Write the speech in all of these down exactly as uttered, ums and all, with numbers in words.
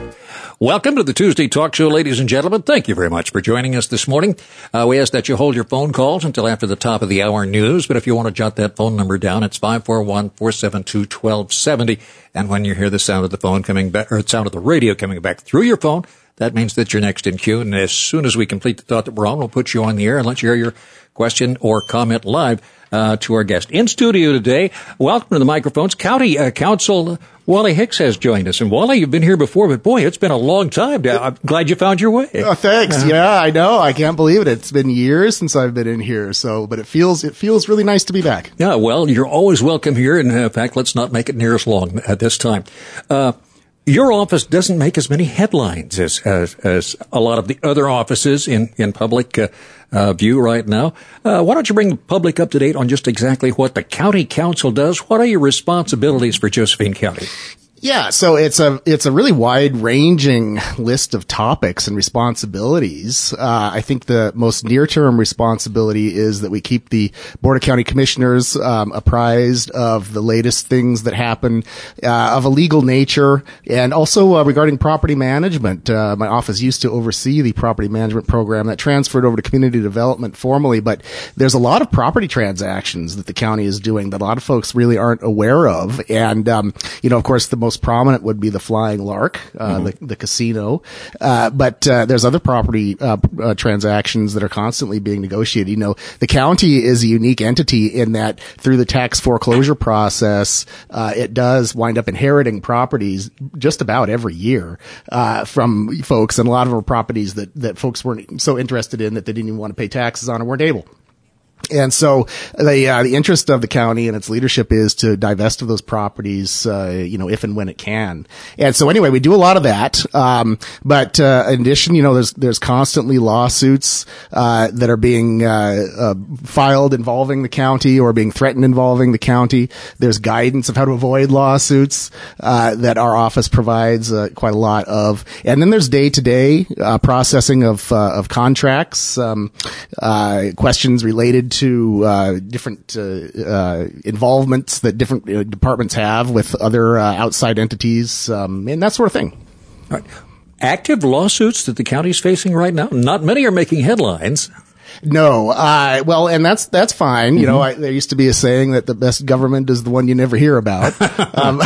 Welcome to the Tuesday Talk Show, ladies and gentlemen. Thank you very much for joining us this morning. Uh, we ask that you hold your phone calls until after the top of the hour news, but if you want to jot that phone number down, it's five four one, four seven two, one two seven zero. And when you hear the sound of the phone coming back, or the sound of the radio coming back through your phone, that means that you're next in queue. And as soon as we complete the thought that we're on, we'll put you on the air and let you hear your question or comment live uh, to our guest. In studio today, welcome to the microphones, County uh, Council Wally Hicks has joined us. And Wally, you've been here before, but boy, it's been a long time. I'm glad you found your way. Oh, thanks. Uh, yeah, I know. I can't believe it. It's been years since I've been in here. So, but it feels, it feels really nice to be back. Yeah, well, you're always welcome here. And in fact, let's not make it near as long at this time. Uh, Your office doesn't make as many headlines as as, as a lot of the other offices in in public uh, uh, view right now. Uh, why don't you bring the public up to date on just exactly what the county council does? What are your responsibilities for Josephine County? Yeah, so it's a it's a really wide-ranging list of topics and responsibilities. Uh, I think the most near-term responsibility is that we keep the Board of County Commissioners um, apprised of the latest things that happen uh, of a legal nature, and also uh, regarding property management. Uh, my office used to oversee the property management program that transferred over to community development formally, but there's a lot of property transactions that the county is doing that a lot of folks really aren't aware of, and um, you know, of course, the most prominent would be the Flying Lark, uh, mm-hmm. the, the casino. Uh, but, uh, there's other property, uh, uh, transactions that are constantly being negotiated. You know, the county is a unique entity in that through the tax foreclosure process, uh, it does wind up inheriting properties just about every year, uh, from folks. And a lot of them are properties that, that folks weren't so interested in that they didn't even want to pay taxes on or weren't able. And so the uh, the interest of the county and its leadership is to divest of those properties, uh, you know, if and when it can. And so anyway, we do a lot of that. Um, but uh, in addition, you know, there's there's constantly lawsuits uh, that are being uh, uh, filed involving the county or being threatened involving the county. There's guidance of how to avoid lawsuits uh, that our office provides uh, quite a lot of. And then there's day-to-day uh, processing of uh, of contracts, um, uh, questions related to uh, different uh, uh, involvements that different uh, departments have with other uh, outside entities, um, and that sort of thing. All right. Active lawsuits that the county is facing right now? Not many are making headlines. No, uh, well, and that's, that's fine. Mm-hmm. You know, I, there used to be a saying that the best government is the one you never hear about. Um,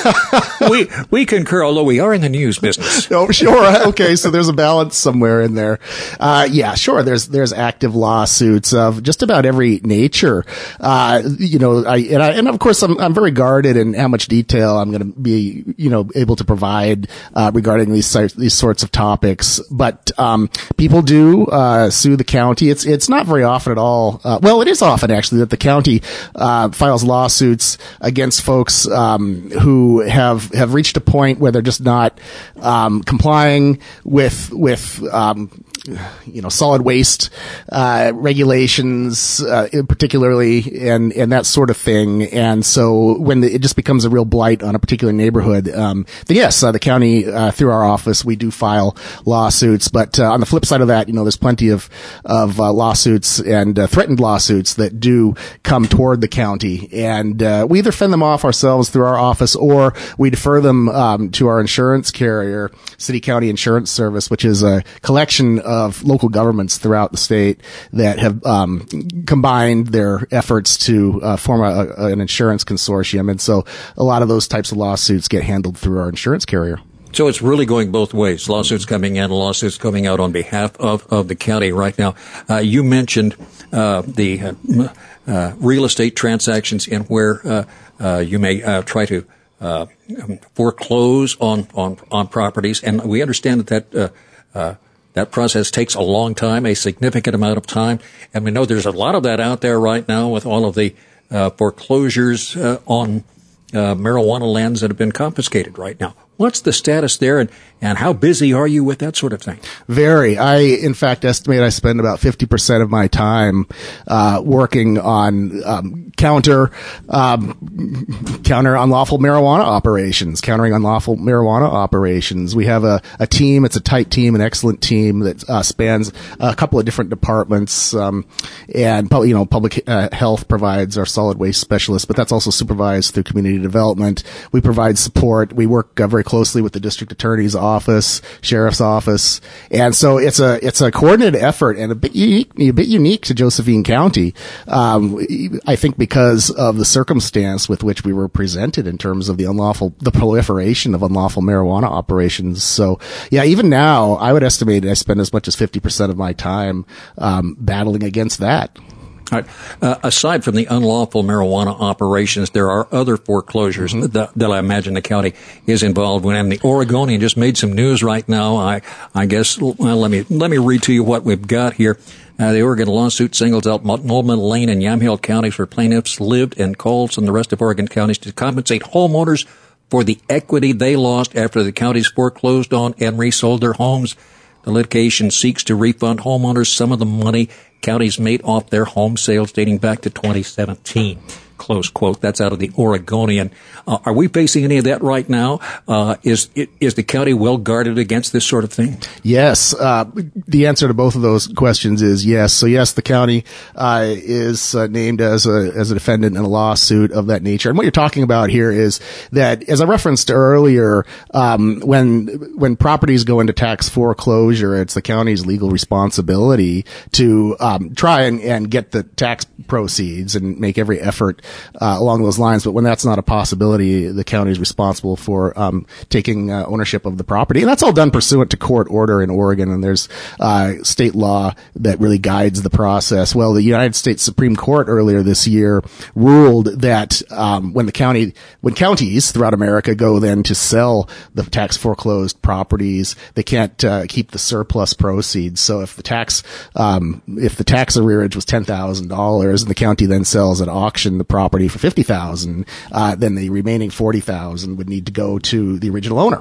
we, we, we concur, although we are in the news business. Oh, sure. Okay. So there's a balance somewhere in there. Uh, yeah, sure. There's, there's active lawsuits of just about every nature. Uh, you know, I, and I, and of course I'm, I'm very guarded in how much detail I'm going to be, you know, able to provide, uh, regarding these, these sorts of topics. But, um, people do, uh, sue the county. It's, it's not very often at all. Uh, well, it is often actually that the county, uh, files lawsuits against folks, um, who have, have reached a point where they're just not, um, complying with, with, um, you know, solid waste, uh, regulations, uh, particularly, and, and that sort of thing. And so when the, it just becomes a real blight on a particular neighborhood, um, then yes, uh, the county, uh, through our office, we do file lawsuits. But, uh, on the flip side of that, you know, there's plenty of, of, uh, lawsuits and, uh, threatened lawsuits that do come toward the county. And, uh, we either fend them off ourselves through our office or we defer them, um, to our insurance carrier, City County Insurance Service, which is a collection of of local governments throughout the state that have um, combined their efforts to uh, form a, a, an insurance consortium. And so a lot of those types of lawsuits get handled through our insurance carrier. So it's really going both ways, lawsuits coming in, lawsuits coming out on behalf of, of the county right now. Uh, you mentioned uh, the uh, uh, real estate transactions in where uh, uh, you may uh, try to uh, foreclose on, on, on properties. And we understand that that uh, uh, That process takes a long time, a significant amount of time. And we know there's a lot of that out there right now with all of the uh, foreclosures uh, on uh, marijuana lands that have been confiscated right now. What's the status there, and, and how busy are you with that sort of thing? Very. I, in fact, estimate I spend about fifty percent of my time uh working on um counter um counter unlawful marijuana operations, countering unlawful marijuana operations. We have a, a team. It's a tight team, an excellent team that uh, spans a couple of different departments. Um and, you know, public uh, health provides our solid waste specialists, but that's also supervised through community development. We provide support. We work uh, very closely with the district attorney's office, sheriff's office. And so it's a, it's a coordinated effort and a bit unique, a bit unique to Josephine County. Um, I think because of the circumstance with which we were presented in terms of the unlawful, the proliferation of unlawful marijuana operations. So yeah, even now I would estimate I spend as much as fifty percent of my time, um, battling against that. All right. Uh, aside from the unlawful marijuana operations, there are other foreclosures mm-hmm. that, that I imagine the county is involved in. And the Oregonian just made some news right now. I, I guess, well, let me, let me read to you what we've got here. Uh, the Oregon lawsuit singles out Multnomah, Lane, and Yamhill counties where plaintiffs lived and calls on the rest of Oregon counties to compensate homeowners for the equity they lost after the counties foreclosed on and resold their homes. The litigation seeks to refund homeowners some of the money counties made off their home sales dating back to twenty seventeen. Close quote. That's out of the Oregonian. Uh, are we facing any of that right now? Uh, is is the county well guarded against this sort of thing? Yes. Uh, the answer to both of those questions is yes. So yes, the county uh, is uh, named as a as a defendant in a lawsuit of that nature. And what you're talking about here is that, as I referenced earlier, um, when when properties go into tax foreclosure, it's the county's legal responsibility to um, try and, and get the tax proceeds and make every effort Uh, along those lines. But when that's not a possibility, the county is responsible for um, taking uh, ownership of the property. And that's all done pursuant to court order in Oregon. And there's uh, state law that really guides the process. Well, the United States Supreme Court earlier this year ruled that um, when the county, when counties throughout America go then to sell the tax foreclosed properties, they can't uh, keep the surplus proceeds. So if the tax, um, if the tax arrearage was ten thousand dollars and the county then sells at auction the property for fifty thousand dollars, uh, then the remaining forty thousand dollars would need to go to the original owner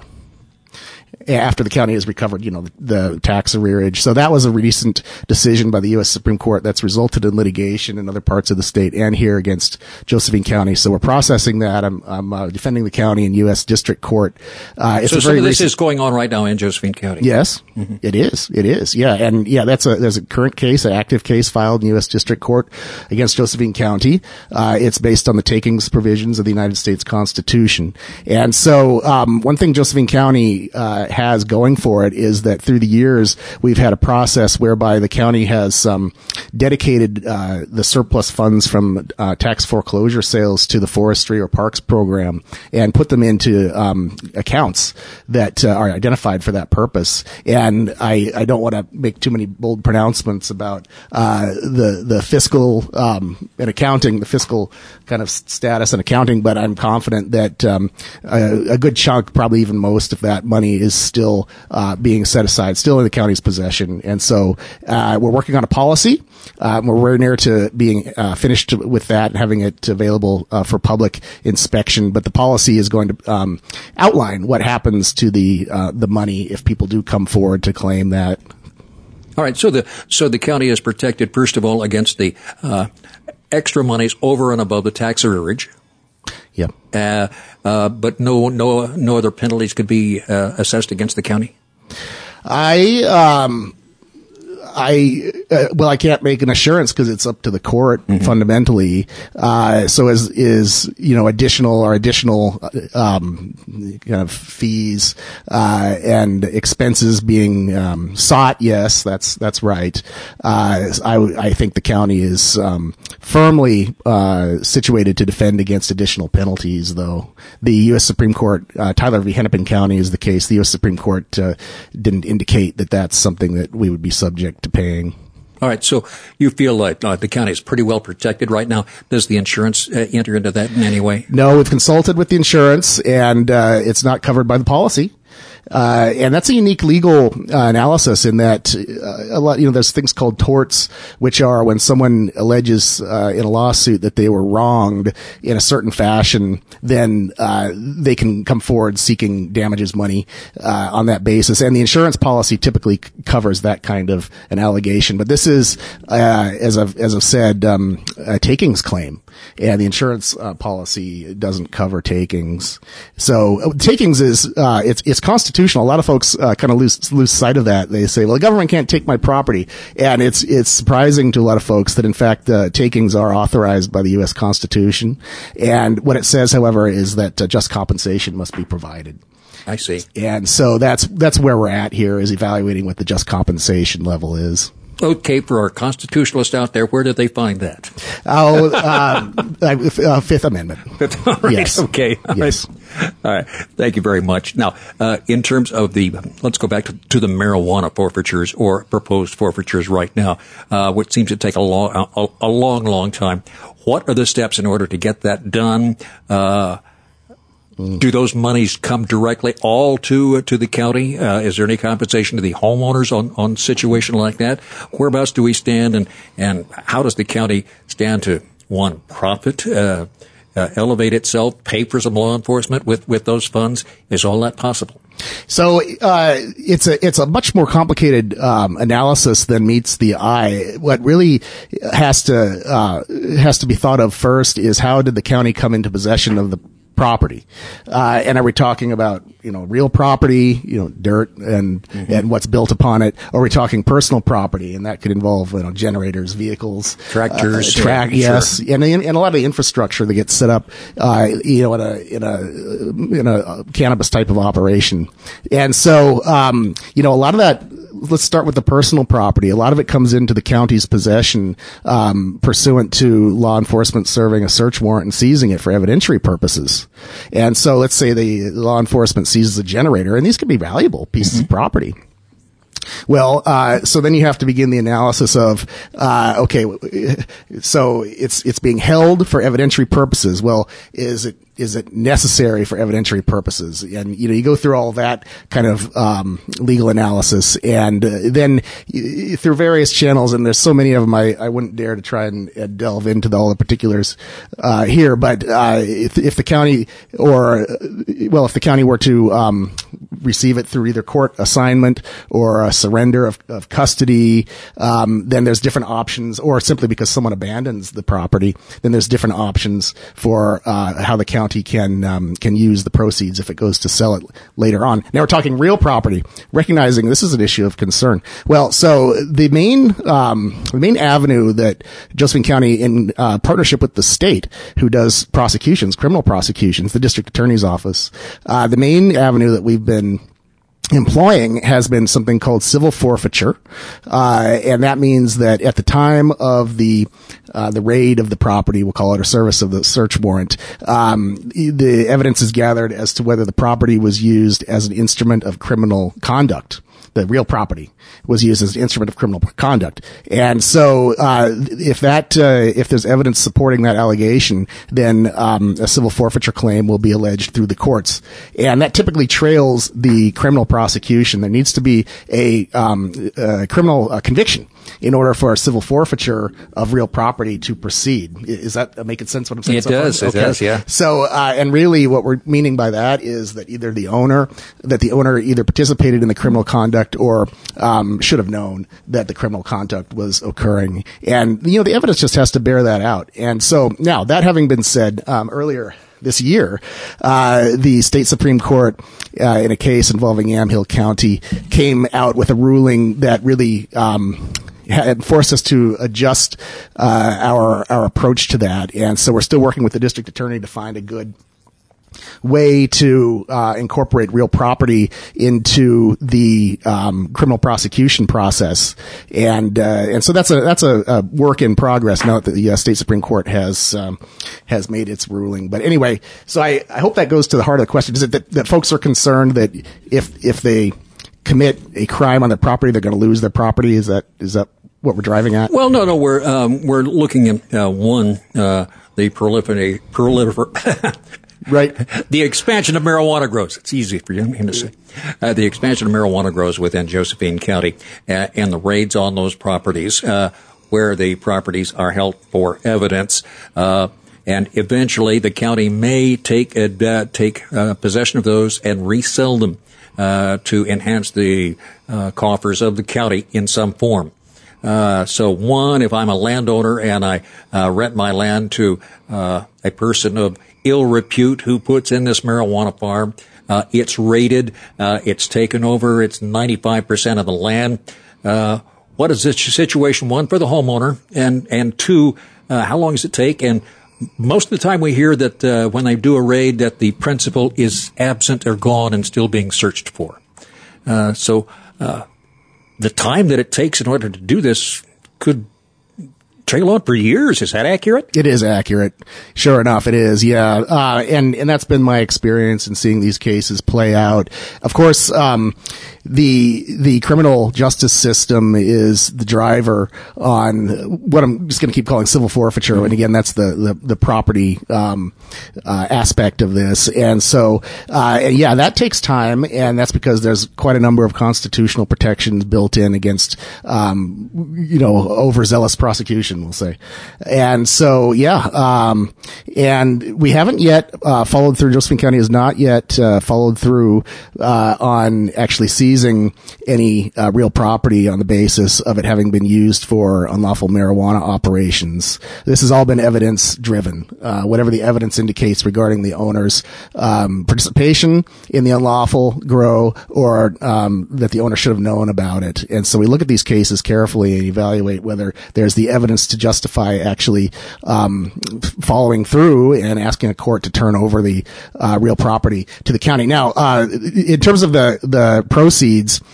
after the county has recovered, you know, the, the tax arrearage. So that was a recent decision by the U S Supreme Court that's resulted in litigation in other parts of the state and here against Josephine County. So we're processing that. I'm, I'm uh, defending the county in U S District Court. Uh, it's so a some very of this recent- is going on right now in Josephine County. Yes, mm-hmm. It is. It is. Yeah. And yeah, that's a, there's a current case, an active case filed in U S District Court against Josephine County. Uh, it's based on the takings provisions of the United States Constitution. And so, um, one thing Josephine County, uh, has going for it is that through the years, we've had a process whereby the county has, um, dedicated, uh, the surplus funds from, uh, tax foreclosure sales to the forestry or parks program and put them into, um, accounts that uh, are identified for that purpose. And I, I don't want to make too many bold pronouncements about, uh, the, the fiscal, um, and accounting, the fiscal kind of status and accounting, but I'm confident that, um, a, a good chunk, probably even most of that money is still, uh, being set aside, still in the county's possession. And so, uh, we're working on a policy. Uh, we're very near to being, uh, finished with that and having it available, uh, for public inspection. But the policy is going to, um, outline what happens to the, uh, the money if people do come forward to claim that. All right. So the, so the county is protected, first of all, against the, uh, extra monies over and above the tax arrearage. Yeah. Uh, uh, but no, no, no other penalties could be, uh, assessed against the county? I, um, I, uh, well, I can't make an assurance because it's up to the court mm-hmm. fundamentally. Uh, so as is, you know, additional or additional, um, kind of fees, uh, and expenses being, um, sought. Yes, that's, that's right. Uh, I, I think the county is, um, firmly, uh, situated to defend against additional penalties, though. The U S Supreme Court, uh, Tyler v. Hennepin County is the case. The U S Supreme Court, uh, didn't indicate that that's something that we would be subject to paying. All right. So you feel like uh, the county is pretty well protected right now. Does the insurance uh, enter into that in any way? No, we've consulted with the insurance and, uh, it's not covered by the policy. Uh, and that's a unique legal uh, analysis in that uh, a lot, you know, there's things called torts, which are when someone alleges uh, in a lawsuit that they were wronged in a certain fashion, then uh, they can come forward seeking damages money uh, on that basis. And the insurance policy typically c- covers that kind of an allegation. But this is, uh, as I've as I've said, um, a takings claim, and the insurance uh, policy doesn't cover takings. So uh, takings is uh, it's it's constitutional. A lot of folks uh, kind of lose lose sight of that. They say, "Well, the government can't take my property," and it's it's surprising to a lot of folks that in fact uh, takings are authorized by the U S Constitution. And what it says, however, is that uh, just compensation must be provided. I see. And so that's that's where we're at here, is evaluating what the just compensation level is. Okay, for our constitutionalists out there, where did they find that? Oh, uh, uh, Fifth Amendment. All right. Yes. Okay. All yes. Right. All right. Thank you very much. Now, uh, in terms of the, let's go back to, to the marijuana forfeitures or proposed forfeitures right now, uh, which seems to take a long, a, a long, long time. What are the steps in order to get that done? Uh, Do those monies come directly all to uh, to the county? Uh, is there any compensation to the homeowners on on a situation like that? Whereabouts do we stand, and and how does the county stand to, one, profit, uh, uh, elevate itself, pay for some law enforcement with with those funds? Is all that possible? So uh, it's a it's a much more complicated um, analysis than meets the eye. What really has to uh, has to be thought of first is, how did the county come into possession of the property? Uh, and are we talking about, you know, real property, you know, dirt and, mm-hmm. and what's built upon it? Or are we talking personal property? And that could involve, you know, generators, vehicles, tractors, uh, track, yeah, yes. Sure. And, and a lot of the infrastructure that gets set up, uh, you know, in a, in a, in a cannabis type of operation. And so, um, you know, a lot of that, let's start with the personal property. A lot of it comes into the county's possession, um, pursuant to law enforcement serving a search warrant and seizing it for evidentiary purposes. And so let's say the law enforcement seizes a generator, and these could be valuable pieces mm-hmm. of property. Well, uh, so then you have to begin the analysis of, uh, okay, so it's, it's being held for evidentiary purposes. Well, is it, is it necessary for evidentiary purposes? And, you know, you go through all that kind of, um, legal analysis, and uh, then y- through various channels, and there's so many of them, I, I wouldn't dare to try and uh, delve into the, all the particulars, uh, here, but, uh, if, if the county or, well, if the county were to, um, receive it through either court assignment or a surrender of, of custody, um, then there's different options, or simply because someone abandons the property, then there's different options for, uh, how the county can um, can use the proceeds if it goes to sell it later on. Now we're talking real property, recognizing this is an issue of concern. Well, so the main um, the main avenue that Josephine County, in uh, partnership with the state, who does prosecutions, criminal prosecutions, the district attorney's office, uh, the main avenue that we've been employing has been something called civil forfeiture, uh, and that means that at the time of the uh, the raid of the property, we'll call it, or service of the search warrant, um, the evidence is gathered as to whether the property was used as an instrument of criminal conduct. The real property was used as an instrument of criminal conduct. And so, uh, if that, uh, if there's evidence supporting that allegation, then, um, a civil forfeiture claim will be alleged through the courts. And that typically trails the criminal prosecution. There needs to be a, um, a criminal uh, conviction in order for a civil forfeiture of real property to proceed. Is that making sense what I'm saying? It so does. far? It okay. does, yeah. So, uh, and really what we're meaning by that is that either the owner, that the owner either participated in the criminal conduct or, um, should have known that the criminal conduct was occurring. And, you know, the evidence just has to bear that out. And so now, that having been said, um, earlier this year, uh, the state Supreme Court, uh, in a case involving Yamhill County, came out with a ruling that really, um, had forced us to adjust uh, our our approach to that, and so we're still working with the district attorney to find a good way to uh, incorporate real property into the um, criminal prosecution process, and uh, and so that's a that's a, a work in progress now that the uh, state Supreme Court has um, has made its ruling. But anyway, so I, I hope that goes to the heart of the question: is it that, that folks are concerned that if if they commit a crime on their property, they're going to lose their property? Is that is that what we're driving at? Well, no, no, we're um, we're looking at uh, one uh, the proliferate prolifer. Right. The expansion of marijuana grows. It's easy for you to say. Uh, the expansion of marijuana grows within Josephine County, uh, and the raids on those properties, uh, where the properties are held for evidence, uh, and eventually the county may take uh, take uh, possession of those and resell them uh, to enhance the uh, coffers of the county in some form. Uh, so one, if I'm a landowner and I uh, rent my land to uh, a person of ill repute who puts in this marijuana farm, uh, it's raided, uh, it's taken over, it's ninety-five percent of the land. Uh, what is this situation, one, for the homeowner, and, and two, uh, how long does it take, and most of the time we hear that uh, when they do a raid that the principal is absent or gone and still being searched for. Uh, so uh, the time that it takes in order to do this could trail on for years. Is that accurate? It is accurate. Sure enough, it is. Yeah. Uh, and, and that's been my experience in seeing these cases play out. Of course, um, the, the criminal justice system is the driver on what I'm just going to keep calling civil forfeiture. Mm-hmm. And again, that's the, the, the property, um, uh, aspect of this. And so, uh, and yeah, that takes time. And that's because there's quite a number of constitutional protections built in against, um, you know, overzealous prosecution, we'll say. And so, yeah, um, and we haven't yet, uh, followed through. Josephine County has not yet, uh, followed through, uh, on actually seizing any uh, real property on the basis of it having been used for unlawful marijuana operations. This has all been evidence driven. Uh, whatever the evidence indicates regarding the owner's um, participation in the unlawful grow, or um, that the owner should have known about it. And so we look at these cases carefully and evaluate whether there's the evidence to justify actually um, following through and asking a court to turn over the uh, real property to the county. Now, uh, in terms of the the proceeds,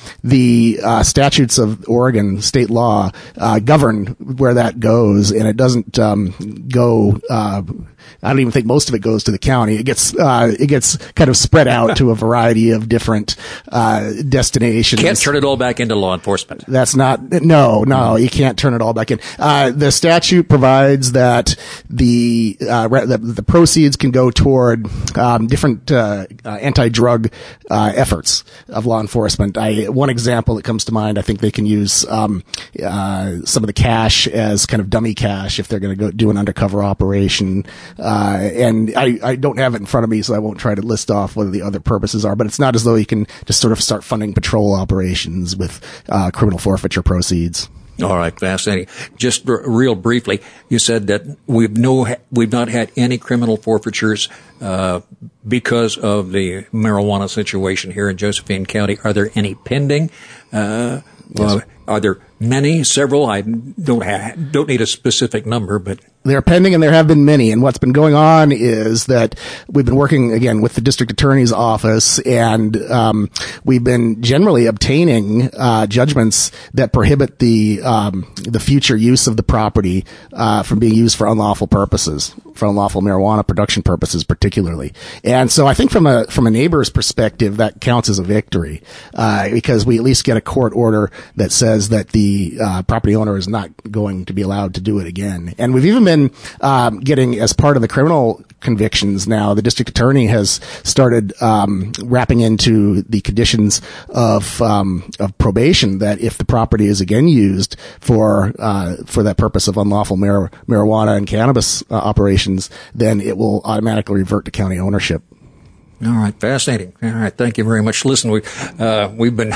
the uh, statutes of Oregon state law uh, govern where that goes, and it doesn't um, go. Uh, I don't even think most of it goes to the county. It gets uh, it gets kind of spread out to a variety of different uh, destinations. Can't turn it all back into law enforcement. That's not no no. You can't turn it all back in. Uh, the statute provides that the uh, the, the proceeds can go toward um, different uh, uh, anti-drug uh, efforts of law enforcement. I, one example that comes to mind, I think they can use um, uh, some of the cash as kind of dummy cash if they're going to go do an undercover operation. Uh, and I, I don't have it in front of me, so I won't try to list off what the other purposes are. But it's not as though you can just sort of start funding patrol operations with uh, criminal forfeiture proceeds. All right, fascinating. Just r- real briefly, you said that we've no we've not had any criminal forfeitures uh, because of the marijuana situation here in Josephine County. Are there any pending? Uh, yes. uh, are there many? Several? I don't ha- don't need a specific number, but they're pending, and there have been many. And what's been going on is that we've been working again with the district attorney's office, and um, we've been generally obtaining uh, judgments that prohibit the um, the future use of the property uh, from being used for unlawful purposes, for unlawful marijuana production purposes, particularly. And so, I think from a from a neighbor's perspective, that counts as a victory uh, because we at least get a court order that says that the uh, property owner is not going to be allowed to do it again. And we've even been Um, getting, as part of the criminal convictions now, the district attorney has started um, wrapping into the conditions of um, of probation that if the property is again used for uh, for that purpose of unlawful mar- marijuana and cannabis uh, operations, then it will automatically revert to county ownership. All right, fascinating. All right, thank you very much. Listen, we uh, we've been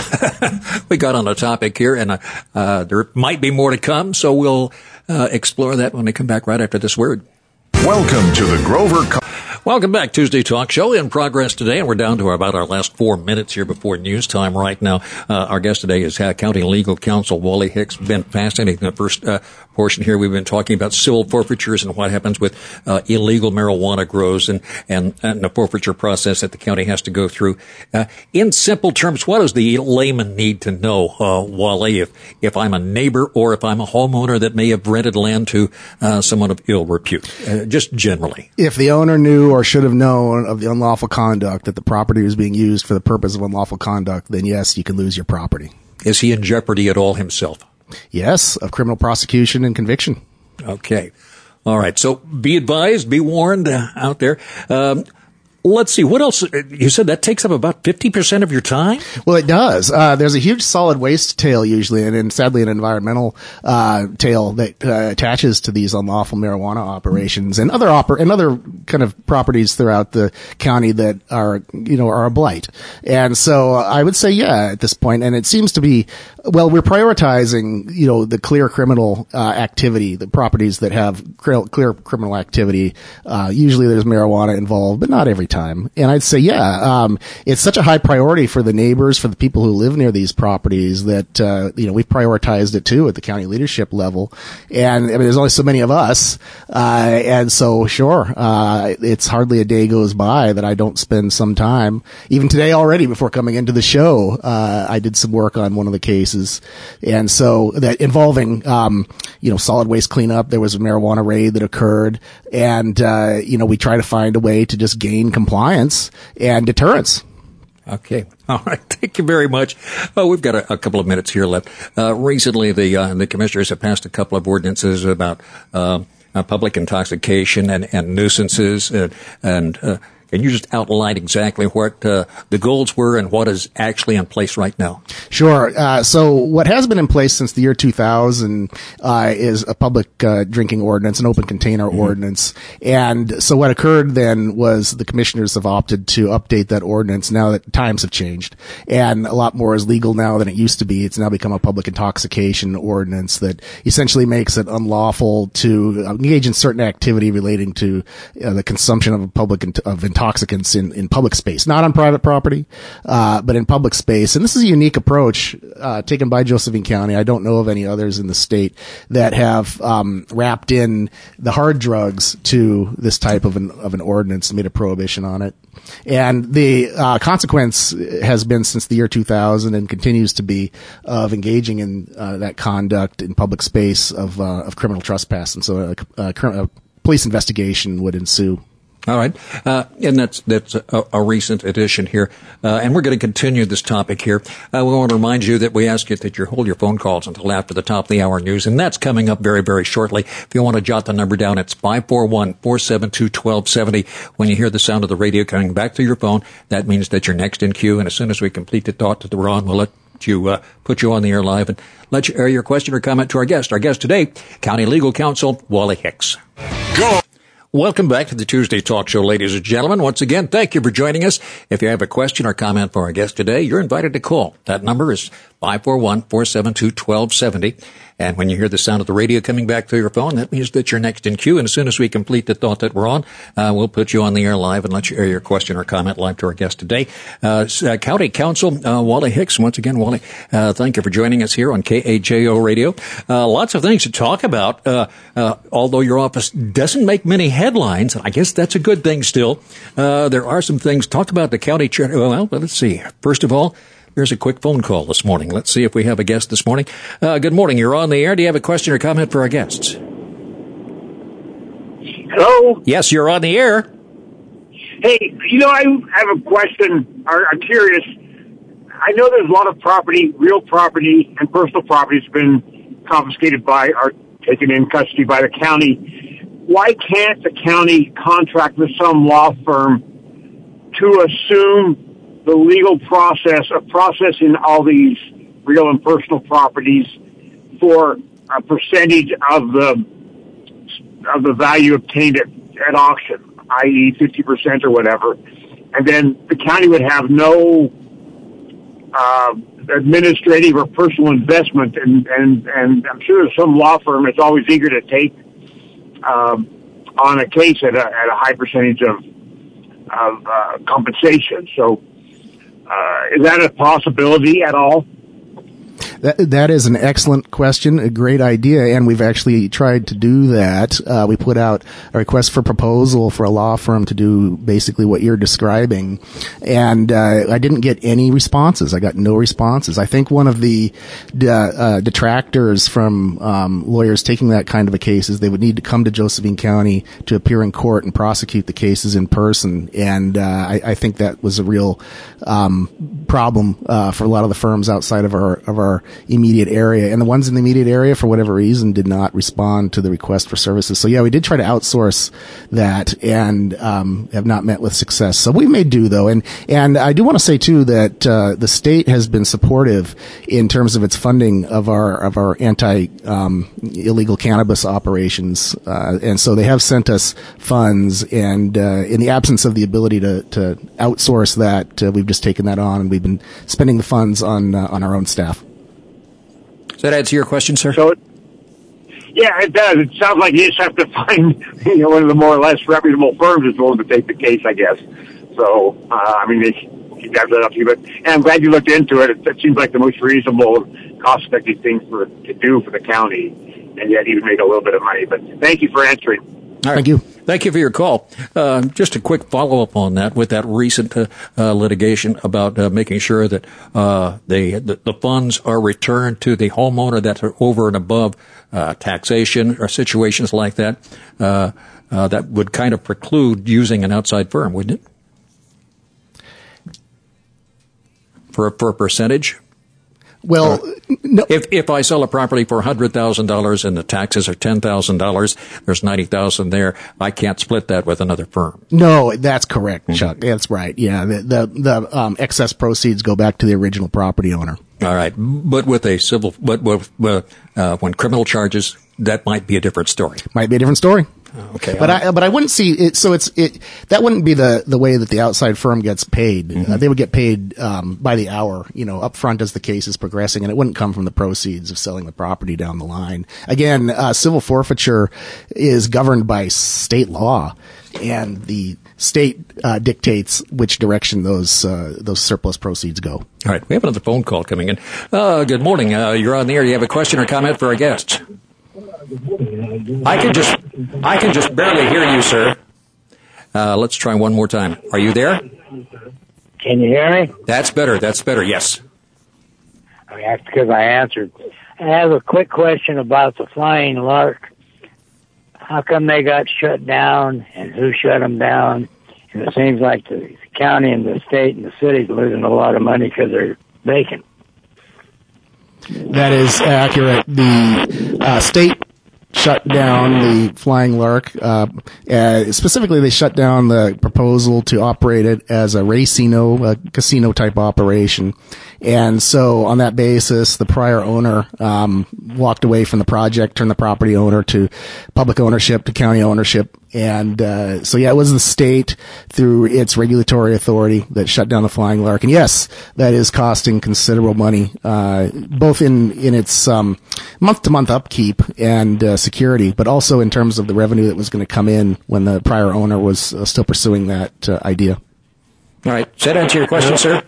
we got on a topic here, and uh, uh, there might be more to come, so we'll uh, explore that when we come back right after this word. Welcome to the Grover. Co- Welcome back, Tuesday Talk Show in progress today, and we're down to about our last four minutes here before news time right now. Uh, our guest today is uh, County Legal Counsel Wally Hicks. Been fascinating. The first uh, portion here, we've been talking about civil forfeitures and what happens with uh, illegal marijuana grows and, and, and the forfeiture process that the county has to go through. Uh, in simple terms, what does the layman need to know, uh, Wally, if, if I'm a neighbor or if I'm a homeowner that may have rented land to uh, someone of ill repute, uh, just generally? If the owner knew or should have known of the unlawful conduct, that the property was being used for the purpose of unlawful conduct, then yes, you can lose your property. Is he in jeopardy at all himself? Yes, of criminal prosecution and conviction. Okay. All right. So be advised, be warned uh, out there. Um, Let's see. What else? You said that takes up about fifty percent of your time? Well, it does. Uh, there's a huge solid waste tail usually, and, and sadly an environmental uh, tail that uh, attaches to these unlawful marijuana operations and other oper- and other kind of properties throughout the county that are, you know, are a blight. And so uh, I would say, yeah, at this point, and it seems to be, well, we're prioritizing, you know, the clear criminal uh, activity, the properties that have clear, clear criminal activity. Uh, usually there's marijuana involved, but not every time. time. And I'd say, yeah, um, it's such a high priority for the neighbors, for the people who live near these properties that, uh, you know, we've prioritized it too at the county leadership level. And I mean, there's only so many of us. Uh, and so sure, uh, it's hardly a day goes by that I don't spend some time, even today already before coming into the show, uh, I did some work on one of the cases. And so that involving, um, you know, solid waste cleanup. There was a marijuana raid that occurred, and uh, you know, we try to find a way to just gain compliance and deterrence. Okay. All right. Thank you very much. Oh, we've got a, a couple of minutes here left. Uh, recently, the uh, the commissioners have passed a couple of ordinances about uh, uh, public intoxication and, and nuisances, and, and uh, can you just outline exactly what uh, the goals were and what is actually in place right now? Sure. Uh, so what has been in place since the year two thousand uh, is a public uh, drinking ordinance, an open container mm-hmm. ordinance. And so what occurred then was the commissioners have opted to update that ordinance now that times have changed. And a lot more is legal now than it used to be. It's now become a public intoxication ordinance that essentially makes it unlawful to engage in certain activity relating to uh, the consumption of a public int- of intoxicants in, in public space, not on private property, uh, but in public space. And this is a unique approach, uh, taken by Josephine County. I don't know of any others in the state that have, um, wrapped in the hard drugs to this type of an, of an ordinance and made a prohibition on it. And the, uh, consequence has been since the year two thousand and continues to be of engaging in, uh, that conduct in public space of, uh, of criminal trespass. And so a, a, a police investigation would ensue. All right. Uh, and that's, that's a, a recent addition here. Uh, and we're going to continue this topic here. Uh, we want to remind you that we ask you that you hold your phone calls until after the top of the hour news. And that's coming up very, very shortly. If you want to jot the number down, it's five four one, four seven two, one two seven zero. When you hear the sound of the radio coming back to your phone, that means that you're next in queue. And as soon as we complete the thought that we're on, we'll let you, uh, put you on the air live and let you air your question or comment to our guest. Our guest today, County Legal Counsel, Wally Hicks. Go! Welcome back to the Tuesday Talk Show, ladies and gentlemen. Once again, thank you for joining us. If you have a question or comment for our guest today, you're invited to call. That number is five four one, four seven two, one two seven zero. And when you hear the sound of the radio coming back to your phone, that means that you're next in queue. And as soon as we complete the thought that we're on, uh, we'll put you on the air live and let you air your question or comment live to our guest today. Uh, uh County Counsel, uh, Wally Hicks. Once again, Wally, uh, thank you for joining us here on K A J O Radio. Uh, lots of things to talk about. Uh, uh, although your office doesn't make many headlines, I guess that's a good thing still. Uh, there are some things. Talk about the county. Ch- well, let's see. First of all, here's a quick phone call this morning. Let's see if we have a guest this morning. Uh, good morning. You're on the air. Do you have a question or comment for our guests? Hello? Yes, you're on the air. Hey, you know, I have a question. I'm curious. I know there's a lot of property, real property and personal property has been confiscated by or taken in custody by the county. Why can't the county contract with some law firm to assume the legal process of processing all these real and personal properties for a percentage of the of the value obtained at, at auction, that is fifty percent or whatever, and then the county would have no uh, administrative or personal investment, and, and, and I'm sure there's some law firm that's always eager to take um, on a case at a, at a high percentage of, of uh, compensation. So Uh, is that a possibility at all? That, that is an excellent question, a great idea, and we've actually tried to do that. Uh, we put out a request for proposal for a law firm to do basically what you're describing, and uh, I didn't get any responses. I got no responses. I think one of the uh, uh, detractors from um, lawyers taking that kind of a case is they would need to come to Josephine County to appear in court and prosecute the cases in person, and uh, I, I think that was a real um, problem uh, for a lot of the firms outside of our of our immediate area, and the ones in the immediate area for whatever reason did not respond to the request for services. So yeah, we did try to outsource that and um have not met with success. So we may do though, and and I do want to say too that uh the state has been supportive in terms of its funding of our of our anti um illegal cannabis operations, uh and so they have sent us funds, and uh in the absence of the ability to to outsource that, uh, we've just taken that on, and we've been spending the funds on uh, on our own staff. Does that answer your question, sir? So, it, yeah, it does. It sounds like you just have to find, you know, one of the more or less reputable firms is willing to take the case, I guess. So, uh, I mean, they, keep that up to you. But, and I'm glad you looked into it. It, it seems like the most reasonable, cost-effective thing for to do for the county, and yet even make a little bit of money. But thank you for answering. All right. Thank you. Thank you for your call. Uh, just a quick follow-up on that with that recent uh, uh, litigation about uh, making sure that uh, they, the, the funds are returned to the homeowner that are over and above uh, taxation or situations like that. Uh, uh, that would kind of preclude using an outside firm, wouldn't it? For, for a percentage? Well, Uh, no. If if I sell a property for one hundred thousand dollars and the taxes are ten thousand dollars, there's ninety thousand dollars there. I can't split that with another firm. No, that's correct, Chuck. That's right. Yeah, the the, the um, excess proceeds go back to the original property owner. All right, but with a civil, but with, uh, when criminal charges, that might be a different story. Might be a different story. Okay, but I but I wouldn't see it. So it's it that wouldn't be the the way that the outside firm gets paid. Mm-hmm. Uh, they would get paid um, by the hour, you know, up front as the case is progressing, and it wouldn't come from the proceeds of selling the property down the line. Again, uh, civil forfeiture is governed by state law, and the state uh, dictates which direction those uh, those surplus proceeds go. All right, we have another phone call coming in. Uh, good morning. Uh, you're on the air. Do you have a question or comment for our guests? I can just, I can just barely hear you, sir. Uh, let's try one more time. Are you there? Can you hear me? That's better. That's better. Yes. I mean, that's because I answered. I have a quick question about the Flying Lark. How come they got shut down, and who shut them down? And it seems like the county and the state and the city's losing a lot of money because they're vacant. That is accurate. The uh, state shut down the Flying Lark. Uh, uh, specifically, they shut down the proposal to operate it as a racino, a casino type operation. And so on that basis, the prior owner um, walked away from the project, turned the property owner to public ownership, to county ownership. And uh, so, yeah, it was the state through its regulatory authority that shut down the Flying Lark. And yes, that is costing considerable money, uh, both in, in its um, month-to-month upkeep and uh, security, but also in terms of the revenue that was going to come in when the prior owner was uh, still pursuing that uh, idea. All right. Does that answer your question, sir?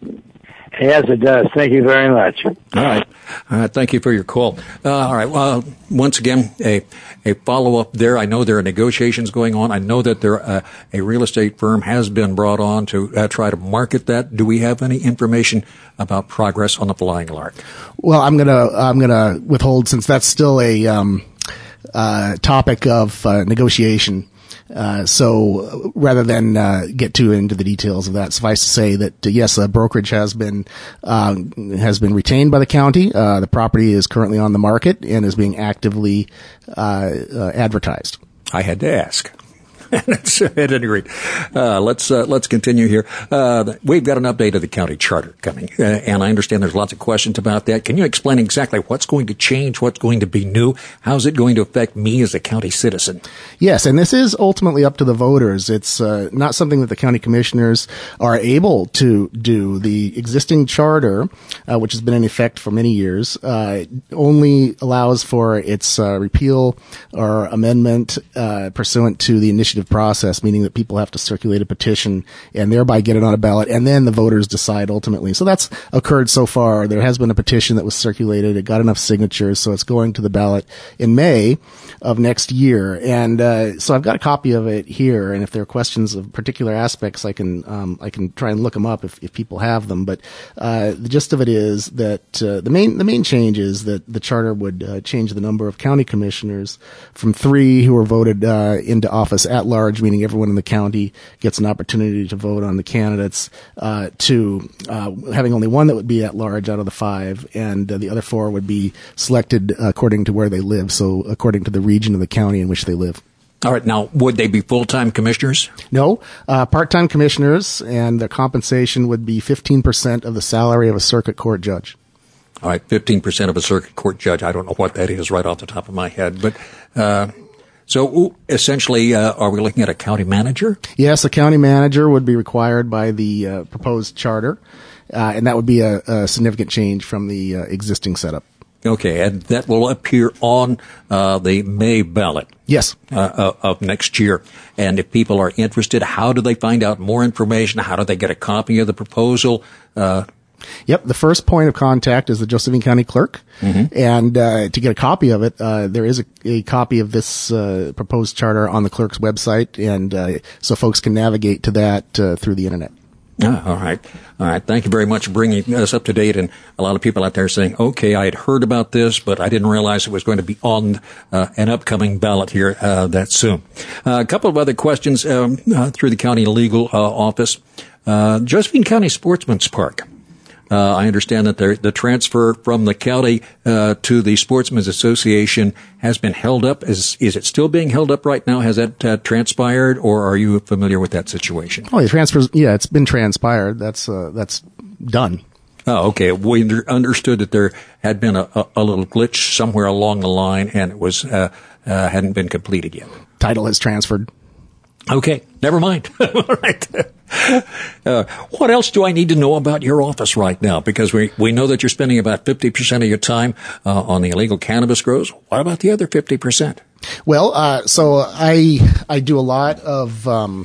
Yes, it does. Thank you very much. All right. All right. Thank you for your call. Uh, all right. Well, once again, a a follow-up there. I know there are negotiations going on. I know that there uh, a real estate firm has been brought on to uh, try to market that. Do we have any information about progress on the Flying Lark? Well, I'm gonna I'm gonna withhold since that's still a um, uh, topic of uh, negotiation. Uh, so rather than uh, get too into the details of that, suffice to say that uh, yes, a brokerage has been uh, has been retained by the county. Uh, the property is currently on the market and is being actively uh, uh, advertised. I had to ask. At any rate, uh, let's uh, let's continue here. Uh, we've got an update of the county charter coming, uh, and I understand there's lots of questions about that. Can you explain exactly what's going to change, what's going to be new? How's it going to affect me as a county citizen? Yes, and this is ultimately up to the voters. It's uh, not something that the county commissioners are able to do. The existing charter, uh, which has been in effect for many years, uh, only allows for its uh, repeal or amendment uh, pursuant to the initiative process, meaning that people have to circulate a petition and thereby get it on a ballot, and then the voters decide ultimately. So that's occurred so far. There has been a petition that was circulated. It got enough signatures, so it's going to the ballot in May of next year. And uh, so I've got a copy of it here, and if there are questions of particular aspects, I can um, I can try and look them up if, if people have them. But uh, the gist of it is that uh, the main the main change is that the charter would uh, change the number of county commissioners from three who were voted uh, into office at large, meaning everyone in the county gets an opportunity to vote on the candidates, uh, to uh, having only one that would be at large out of the five, and uh, the other four would be selected according to where they live, so according to the region of the county in which they live. All right. Now, would they be full-time commissioners? No, uh, part-time commissioners, and their compensation would be fifteen percent of the salary of a circuit court judge. All right, fifteen percent of a circuit court judge. I don't know what that is right off the top of my head, but uh So essentially, uh, are we looking at a county manager? Yes, a county manager would be required by the uh, proposed charter, uh, and that would be a, a significant change from the uh, existing setup. Okay, and that will appear on uh, the May ballot. Yes. Uh, of next year. And if people are interested, how do they find out more information? How do they get a copy of the proposal? Uh, Yep. The first point of contact is the Josephine County Clerk. Mm-hmm. And uh, to get a copy of it, uh, there is a, a copy of this uh, proposed charter on the clerk's website. And uh, so folks can navigate to that uh, through the Internet. Ah, all right. All right. Thank you very much for bringing us up to date. And a lot of people out there saying, okay, I had heard about this, but I didn't realize it was going to be on uh, an upcoming ballot here uh, that soon. Uh, a couple of other questions um, uh, through the county legal uh, office. Uh, Josephine County Sportsman's Park. Uh, I understand that the, the transfer from the county uh, to the Sportsman's Association has been held up. Is is it still being held up right now? Has that uh, transpired, or are you familiar with that situation? Oh, the transfers. Yeah, it's been transpired. That's uh, that's done. Oh, okay. We under, understood that there had been a, a, a little glitch somewhere along the line, and it was uh, uh, hadn't been completed yet. Title has transferred. Okay, never mind. All right. Uh, what else do I need to know about your office right now? Because we, we know that you're spending about fifty percent of your time uh, on the illegal cannabis grows. What about the other fifty percent? Well, uh, so I I do a lot of um,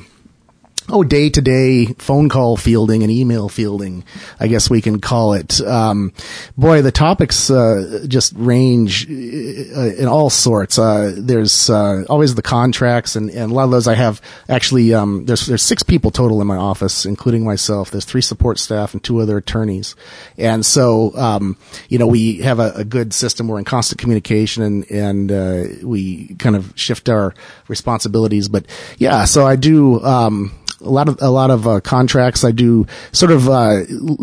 oh day-to-day phone call fielding and email fielding, I guess we can call it. Um, boy, the topics uh, just range uh, in all sorts. Uh, there's uh, always the contracts, and, and a lot of those I have actually. Um, there's there's six people total in my office, including myself. There's three support staff and two other attorneys, and so um, you know we have a, a good system. We're in constant communication, and and uh, we kind of shift our responsibilities. But yeah, so I do. Um, A lot of a lot of uh, contracts. I do sort of uh,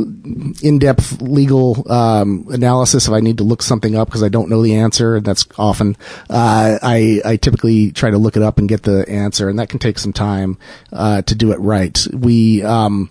in-depth legal um, analysis if I need to look something up because I don't know the answer, and that's often. Uh, I I typically try to look it up and get the answer, and that can take some time uh, to do it right. We um,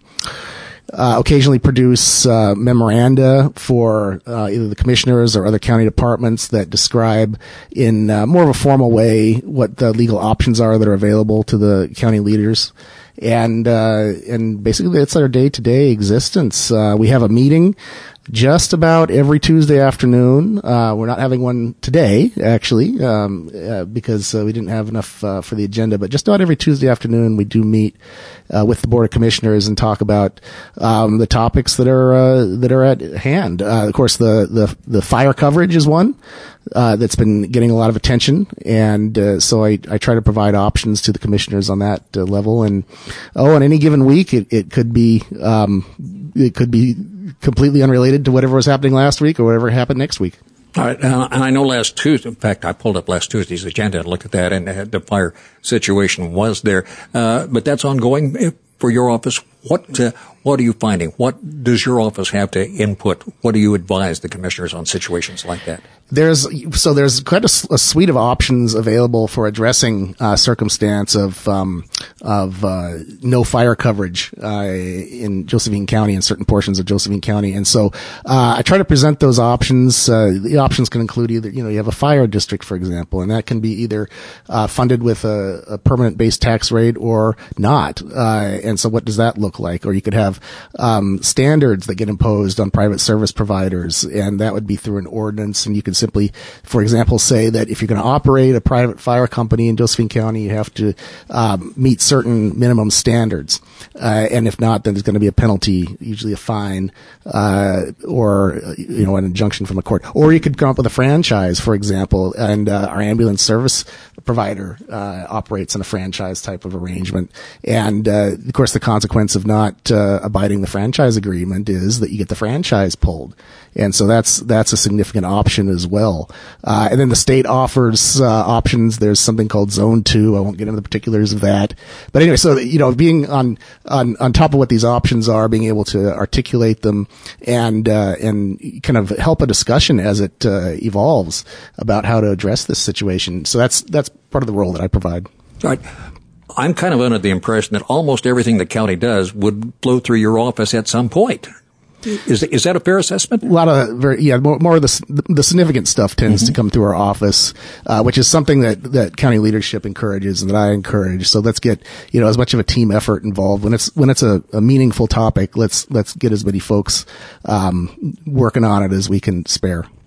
uh, occasionally produce uh, memoranda for uh, either the commissioners or other county departments that describe in uh, more of a formal way what the legal options are that are available to the county leaders. And, uh, and basically it's our day-to-day existence. Uh, we have a meeting just about every Tuesday afternoon. Uh, we're not having one today, actually, um, uh, because uh, we didn't have enough, uh, for the agenda, but just about every Tuesday afternoon we do meet, uh, with the Board of Commissioners and talk about, um, the topics that are, uh, that are at hand. Uh, of course, the, the, the fire coverage is one. Uh, that's been getting a lot of attention, and uh, so I, I try to provide options to the commissioners on that uh, level. And oh, on any given week, it, it could be um, it could be completely unrelated to whatever was happening last week or whatever happened next week. All right, uh, and I know last Tuesday, in fact, I pulled up last Tuesday's agenda and looked at that, and uh, the fire situation was there, uh, but that's ongoing for your office. What uh, what are you finding? What does your office have to input? What do you advise the commissioners on situations like that? There's so there's quite a, a suite of options available for addressing uh, circumstance of um, of uh, no fire coverage uh, in Josephine County and certain portions of Josephine County, and so uh, I try to present those options. Uh, the options can include either you know you have a fire district, for example, and that can be either uh, funded with a, a permanent base tax rate or not. Uh, and so what does that look like? Or you could have um, standards that get imposed on private service providers, and that would be through an ordinance, and you could simply, for example, say that if you're going to operate a private fire company in Josephine County, you have to um, meet certain minimum standards. Uh, and if not, then there's going to be a penalty, usually a fine, uh, or, you know, an injunction from a court. Or you could come up with a franchise, for example, and uh, our ambulance service provider uh, operates in a franchise type of arrangement. And, uh, of course, the consequence of not uh, abiding the franchise agreement is that you get the franchise pulled. And so that's that's a significant option as well. Uh, and then the state offers uh, options. There's something called Zone Two. I won't get into the particulars of that. But anyway, so you know, being on on on top of what these options are, being able to articulate them and uh, and kind of help a discussion as it uh, evolves about how to address this situation. So that's that's part of the role that I provide. All right. I'm kind of under the impression that almost everything the county does would flow through your office at some point. Is is that a fair assessment? A lot of very yeah, more, more of the the significant stuff tends mm-hmm. to come through our office, uh, which is something that that county leadership encourages and that I encourage. So let's get you know as much of a team effort involved when it's when it's a, a meaningful topic. Let's let's get as many folks um, working on it as we can spare.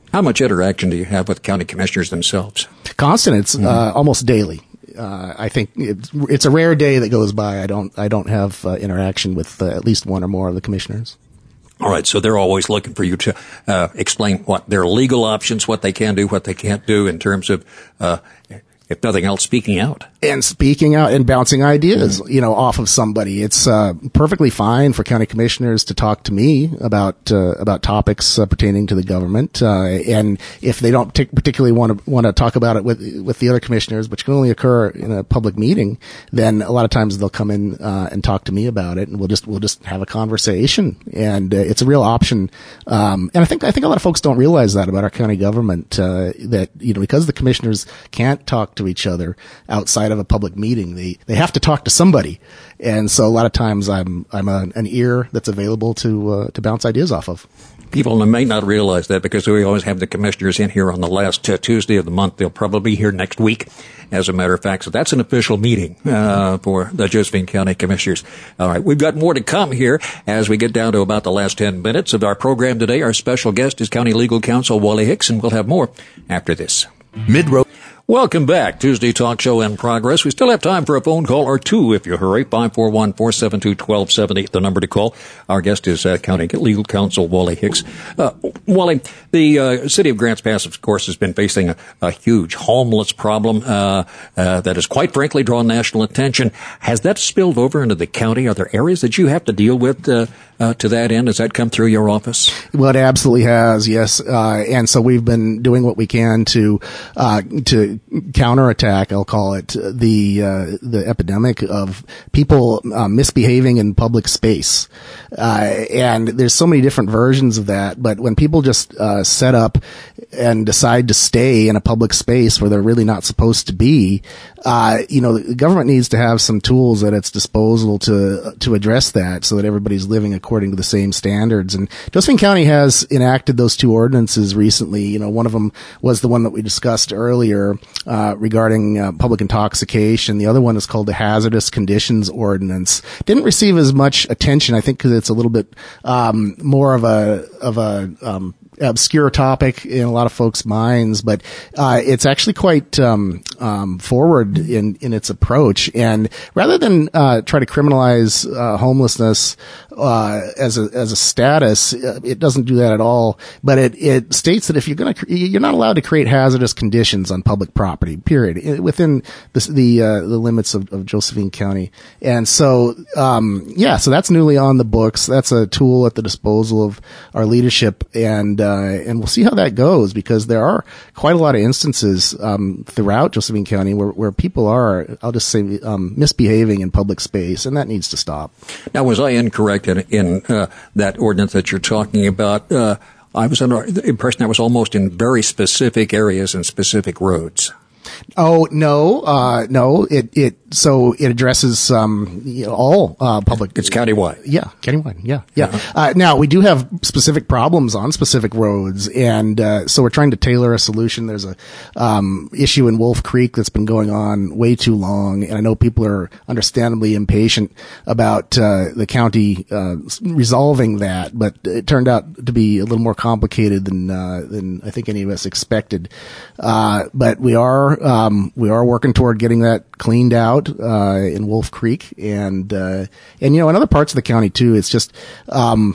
How much interaction do you have with county commissioners themselves? Constant. It's mm-hmm. uh, almost daily. Uh, I think it's, it's a rare day that goes by. I don't I don't have uh, interaction with uh, at least one or more of the commissioners. All right, so they're always looking for you to uh, explain what their legal options, what they can do, what they can't do in terms of, uh, if nothing else, speaking out. And speaking out and bouncing ideas, you know, off of somebody. It's uh, perfectly fine for county commissioners to talk to me about uh, about topics uh, pertaining to the government. Uh, and if they don't t- particularly want to want to talk about it with with the other commissioners, which can only occur in a public meeting, then a lot of times they'll come in uh, and talk to me about it, and we'll just we'll just have a conversation. And uh, it's a real option. Um, and I think I think a lot of folks don't realize that about our county government. Uh, that you know because the commissioners can't talk to each other outside of a public meeting, they they have to talk to somebody, and so a lot of times I'm I'm a, an ear that's available to uh, to bounce ideas off of. People may not realize that because we always have the commissioners in here on the last uh, Tuesday of the month. They'll probably be here next week, as a matter of fact. So that's an official meeting uh, for the Josephine County Commissioners. All right, we've got more to come here as we get down to about the last ten minutes of our program today. Our special guest is County Legal Counsel Wally Hicks, and we'll have more after this. Mid-road. Welcome back. Tuesday Talk Show in progress. We still have time for a phone call or two if you hurry. five four one, four seven two, one two seven zero, the number to call. Our guest is uh, County Legal Counsel Wally Hicks. Uh, Wally, the uh, city of Grants Pass, of course, has been facing a, a huge homeless problem uh, uh, that has quite frankly drawn national attention. Has that spilled over into the county? Are there areas that you have to deal with uh, uh, to that end? Has that come through your office? Well, it absolutely has, yes. Uh, and so we've been doing what we can to uh, to counterattack, I'll call it, the uh, the epidemic of people uh, misbehaving in public space. Uh, and there's so many different versions of that, but when people just uh, set up and decide to stay in a public space where they're really not supposed to be, uh, you know, the government needs to have some tools at its disposal to to address that so that everybody's living according to the same standards. And Josephine County has enacted those two ordinances recently. You know, one of them was the one that we discussed earlier, uh, regarding uh, public intoxication. The other one is called the Hazardous Conditions Ordinance. Didn't receive as much attention, I think, because it's a little bit um, more of a of a um, obscure topic in a lot of folks' minds, but uh, it's actually quite um, um, forward in in its approach. And rather than uh, try to criminalize uh, homelessness uh, as a as a status, it doesn't do that at all. But it it states that if you're going to, you're not allowed to create hazardous conditions on public property. Period. Within the the, uh, the limits of, of Josephine County. And so, um, yeah, so that's newly on the books. That's a tool at the disposal of our leadership, and uh, and we'll see how that goes, because there are quite a lot of instances um, throughout Josephine County where where people are, I'll just say, um, misbehaving in public space, and that needs to stop. Now, was I incorrect in, in uh, that ordinance that you're talking about? Uh, I was under the impression that was almost in very specific areas and specific roads. Oh, no, uh, no, it, it, so it addresses, um, you know, all, uh, public. It's countywide. Yeah, countywide. Yeah, yeah. Uh-huh. Uh, now we do have specific problems on specific roads, and, uh, so we're trying to tailor a solution. There's a, um, issue in Wolf Creek that's been going on way too long, and I know people are understandably impatient about, uh, the county, uh, resolving that, but it turned out to be a little more complicated than, uh, than I think any of us expected. Uh, but we are, Um, we are working toward getting that cleaned out, uh, in Wolf Creek, and, uh, and, you know, in other parts of the county too, it's just, um,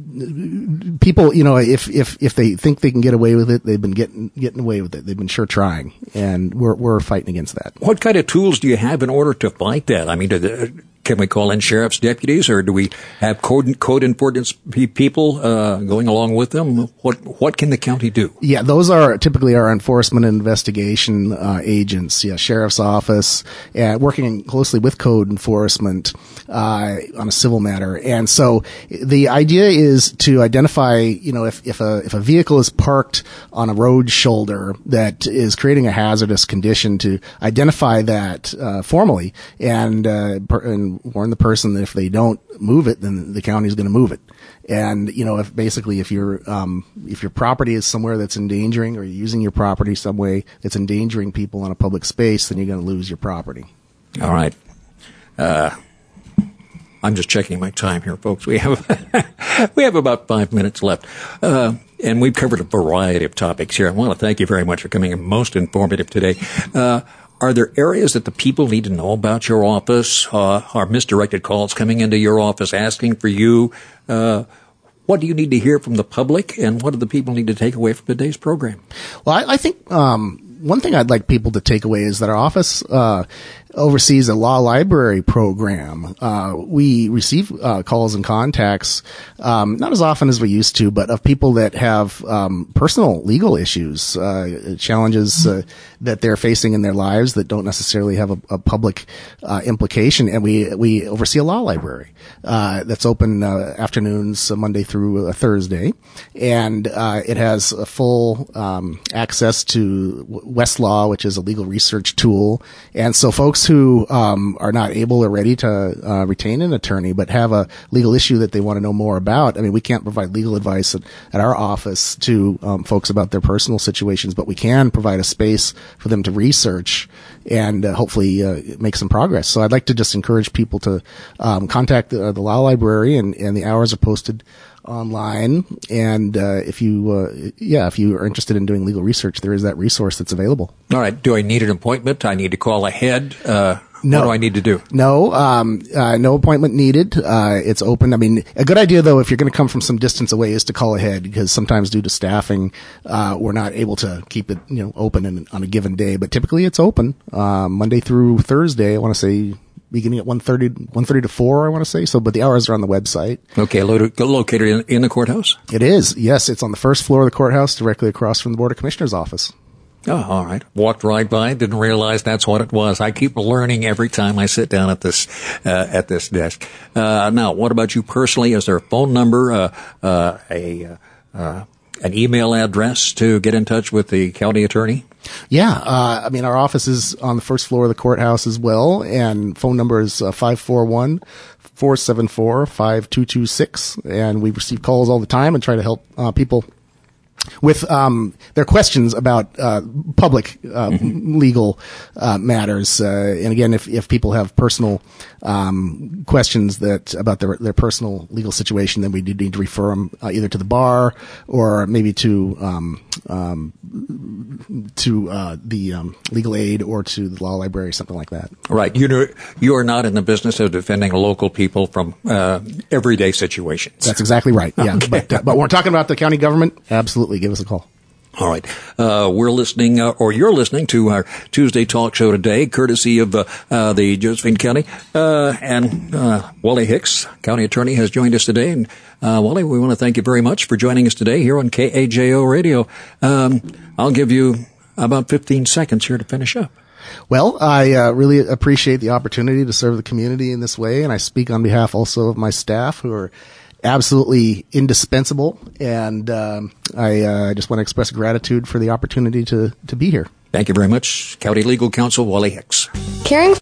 people, you know, if, if, if they think they can get away with it, they've been getting, getting away with it. They've been sure trying, and we're, we're fighting against that. What kind of tools do you have in order to fight that? I mean, do the, can we call in sheriff's deputies, or do we have code, code enforcement people, uh, going along with them? What, what can the county do? Yeah, those are typically our enforcement and investigation, uh, agents. Yeah, sheriff's office, and working closely with code enforcement, uh, on a civil matter. And so the idea is to identify, you know, if, if a, if a vehicle is parked on a road shoulder that is creating a hazardous condition, to identify that, uh, formally, and, uh, per, and warn the person that if they don't move it, then the county's going to move it. And, you know, if basically if your, um, if your property is somewhere that's endangering, or you're using your property some way that's endangering people on a public space, then you're going to lose your property. All right. Uh, I'm just checking my time here, folks. We have we have about five minutes left. Uh, and we've covered a variety of topics here. I want to thank you very much for coming in. Most informative today. Uh, Are there areas that the people need to know about your office? Uh, are misdirected calls coming into your office asking for you? Uh, what do you need to hear from the public, and what do the people need to take away from today's program? Well, I, I think um, one thing I'd like people to take away is that our office uh, oversees a law library program. Uh, we receive uh, calls and contacts, um, not as often as we used to, but of people that have um, personal legal issues, uh, challenges uh, that they're facing in their lives that don't necessarily have a, a public uh, implication. And we we oversee a law library uh, that's open uh, afternoons, uh, Monday through uh, Thursday, and uh, it has a full um, access to Westlaw, which is a legal research tool. And so folks who um, are not able or ready to uh, retain an attorney but have a legal issue that they want to know more about. I mean, we can't provide legal advice at, at our office to um, folks about their personal situations, but we can provide a space for them to research and uh, hopefully uh, make some progress. So I'd like to just encourage people to um, contact the, the law library, and, and the hours are posted online. And uh, if you, uh, yeah, if you are interested in doing legal research, there is that resource that's available. All right. Do I need an appointment? I need to call ahead? Uh, no. What do I need to do? No, um, uh, no appointment needed. Uh, it's open. I mean, a good idea though, if you're going to come from some distance away, is to call ahead, because sometimes due to staffing, uh, we're not able to keep it, you know, open in, on a given day. But typically, it's open uh, Monday through Thursday. I want to say beginning at one thirty to four, I want to say. So, but the hours are on the website. Okay, lo- located in, in the courthouse? It is, yes. It's on the first floor of the courthouse, directly across from the Board of Commissioners office. Oh, all right. Walked right by, didn't realize that's what it was. I keep learning every time I sit down at this, uh, at this desk. Uh, now, what about you personally? Is there a phone number, uh, uh, a, uh, an email address to get in touch with the county attorney? Yeah, uh, I mean, our office is on the first floor of the courthouse as well, and phone number is uh, five four one, four seven four, five two two six, and we receive calls all the time and try to help uh, people with um, their questions about uh, public uh, mm-hmm. legal uh, matters. Uh, and again, if, if people have personal um, questions that about their their personal legal situation, then we do need to refer them uh, either to the bar or maybe to um, um, to uh, the um, legal aid or to the law library, something like that. Right. You know, you are not in the business of defending local people from uh, everyday situations. That's exactly right. Yeah, okay. but uh, but when we're talking about the county government, absolutely, give us a call. All right. Uh, we're listening, uh, or you're listening to our Tuesday talk show today, courtesy of uh, uh, the Josephine County. Uh, and uh, Wally Hicks, county attorney, has joined us today. And uh, Wally, we want to thank you very much for joining us today here on K A J O Radio. Um, I'll give you about fifteen seconds here to finish up. Well, I uh, really appreciate the opportunity to serve the community in this way, and I speak on behalf also of my staff, who are absolutely indispensable, and um, I uh, just want to express gratitude for the opportunity to, to be here. Thank you very much, County Legal Counsel Wally Hicks. Caring